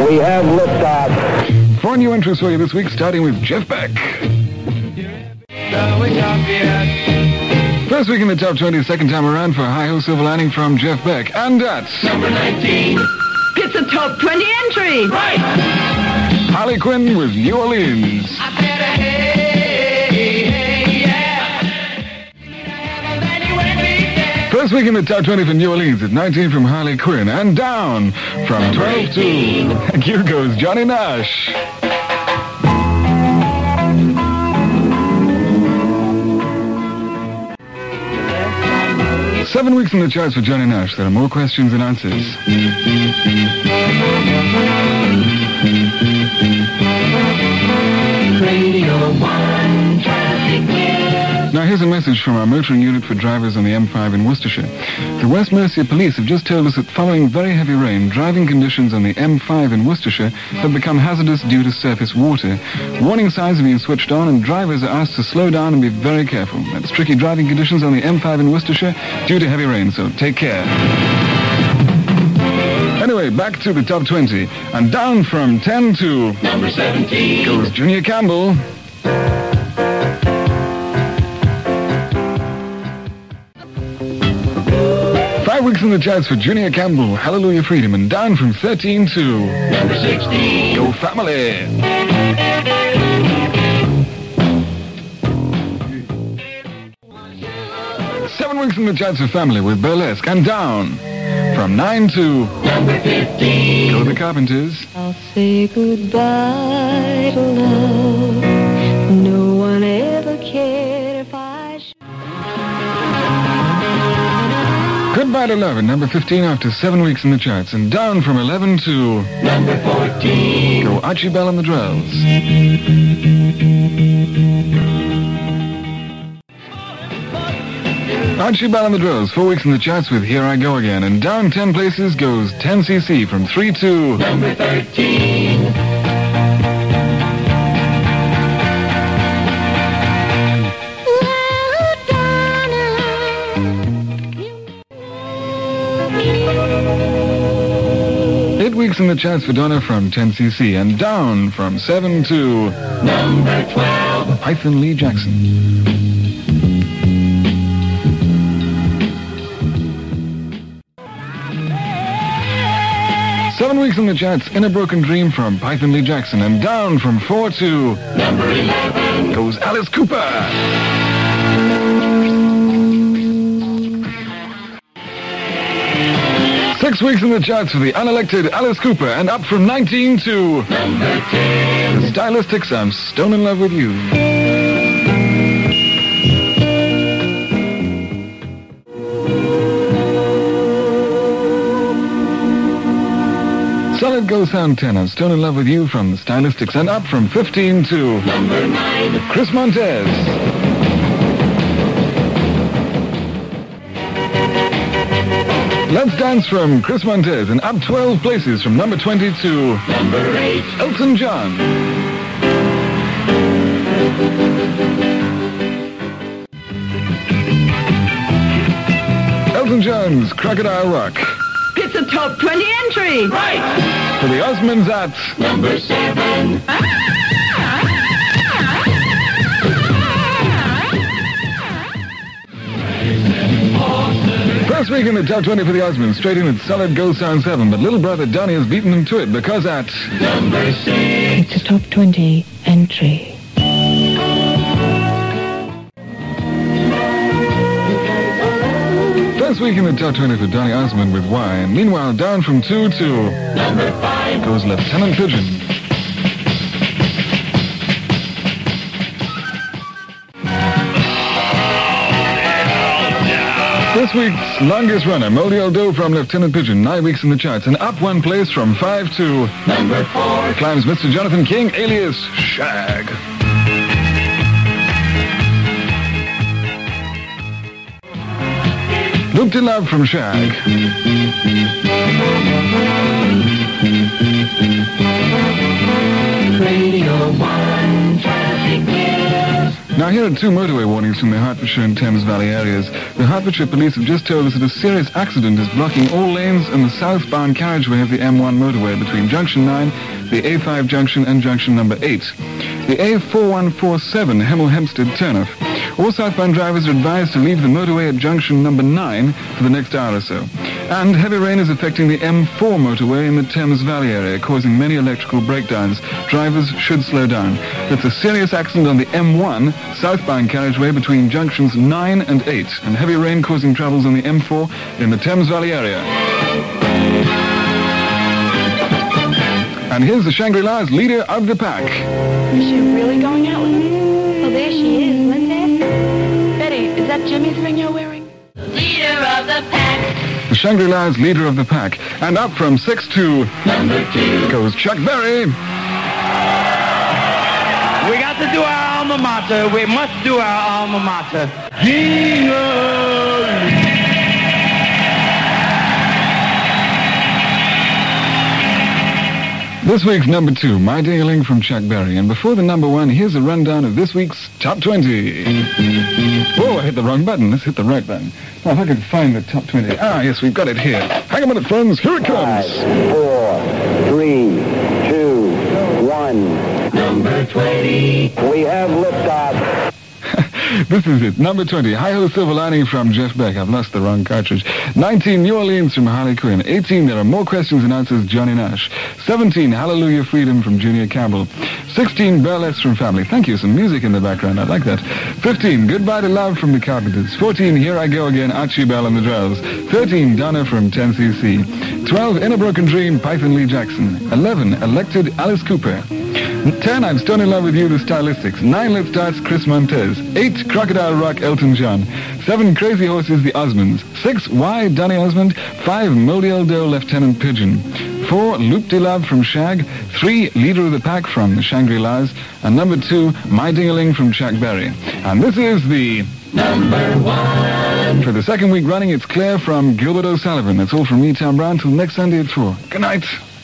We have liftoff. 4 new entries for you this week, starting with Jeff Beck. First week in the top 20, second time around for Hi-Ho Silver Lining from Jeff Beck. And that's number 19. It's a top 20 entry. Right. Harley Quinn with New Orleans. I said, hey, yeah. First week in the top 20 for New Orleans at 19 from Harley Quinn. And down from 12 to... Here goes Johnny Nash. 7 weeks in the charts for Johnny Nash. There are more questions than answers. Radio 1 Traffic News. Now here's a message from our motoring unit for drivers on the M5 in Worcestershire. The West Mercia Police have just told us that following very heavy rain, driving conditions on the M5 in Worcestershire have become hazardous due to surface water. Warning signs have been switched on and drivers are asked to slow down and be very careful. That's tricky driving conditions on the M5 in Worcestershire due to heavy rain, so take care. Anyway, back to the top 20. And down from 10 to... number 17. Goes Junior Campbell. 5 weeks in the charts for Junior Campbell, Hallelujah Freedom, and down from 13 to... number 16. Your Family. 7 weeks in the charts for Family with Burlesque, and down from 9 to... number 15. Go the Carpenters. I'll say goodbye to love. No one ever cared if I should. Goodbye to Love at number 15 after 7 weeks in the charts, and down from 11 to... number 14. Go Archie Bell and the Drells. Archie Bell and the Drells, 4 weeks in the charts with Here I Go Again, and down 10 places goes 10cc from 3 to... number 13. Weeks in the charts for Donna from 10cc, and down from 7 to... number 12. Python Lee Jackson. 7 weeks in the charts, In a Broken Dream from Python Lee Jackson, and down from 4 to... number 11. Goes Alice Cooper. 6 weeks in the charts for the unelected Alice Cooper, and up from 19 to... number 10. The Stylistics, I'm Stone in Love with You. Solid Gold Sound 10, I'm Stone in Love with You from the Stylistics, and up from 15 to... number 9. Chris Montez. Let's Dance from Chris Montez, and up 12 places from number 20 to... number 8. Elton John. Elton John's Crocodile Rock. It's a top 20 entry. Right. For the Osmonds at... number 7. First week in the top 20 for the Osmonds, straight in at Solid Gold Sound 7, but little brother Donnie has beaten them to it because at... number 6. It's a top 20 entry. First week in the top 20 for Donny Osmond with Why, and meanwhile down from 2 to... number 5. goes Lieutenant Pigeon. This week's longest runner, Moldy Old Dough from Lieutenant Pigeon, 9 weeks in the charts, and up 1 place from 5 to... number 4. climbs Mr. Jonathan King, alias Shag. Loop to Love from Shag. Radio 1 Traffic News. Now, here are two motorway warnings from the Hertfordshire and Thames Valley areas. The Hertfordshire police have just told us that a serious accident is blocking all lanes in the southbound carriageway of the M1 motorway between Junction 9, the A5 junction, and junction number 8. The A4147 Hemel Hempstead turnoff. All southbound drivers are advised to leave the motorway at junction number 9 for the next hour or so. And heavy rain is affecting the M4 motorway in the Thames Valley area, causing many electrical breakdowns. Drivers should slow down. It's a serious accident on the M1 southbound carriageway between junctions 9 and 8, and heavy rain causing troubles on the M4 in the Thames Valley area. And here's the Shangri-La's leader of the pack. Is she really going out with him? Well, there she is. Let's ask her. Betty, is that Jimmy's ring you're wearing? Leader of the pack. The Shangri-La's leader of the pack. And up from 6 to Number 2. goes Chuck Berry. We got to do our alma mater. We must do our alma mater. Jingle. This week's number 2, My Ding-a-Ling from Chuck Berry. And before the number 1, here's a rundown of this week's Top 20. Whoa, I hit the wrong button. Let's hit the right button. Now, if I could find the Top 20. Ah, yes, we've got it here. Hang on a minute, friends. Here it comes. 5, 4, 3, 2, 1. Number 20. We have liftoff. This is it. Number 20, Hi-Ho Silver Lining from Jeff Beck. I've lost the wrong cartridge. 19, New Orleans from Harley Quinn. 18, There Are More Questions and Answers, Johnny Nash. 17, Hallelujah Freedom from Junior Campbell. 16, Burlesque from Family. Thank you. Some music in the background. I like that. 15, Goodbye to Love from the Carpenters. 14, Here I Go Again, Archie Bell and the Drells. 13, Donna from 10cc. 12, In a Broken Dream, Python Lee Jackson. 11, Elected, Alice Cooper. 10, I'm Still in Love with You, The Stylistics. 9, Let's Dance, Chris Montez. 8, Crocodile Rock, Elton John. 7, Crazy Horses, The Osmonds. 6, Why, Donny Osmond. 5, Moldy Eldo, Lieutenant Pigeon. 4, Loop-de-Love from Shag. 3, Leader of the Pack from the Shangri-Las. And number 2, My Ding-a-Ling from Chuck Berry. And this is the Number 1. For the second week running, it's Claire from Gilbert O'Sullivan. That's all from me, Tom Brown, till next Sunday at 4. Good night.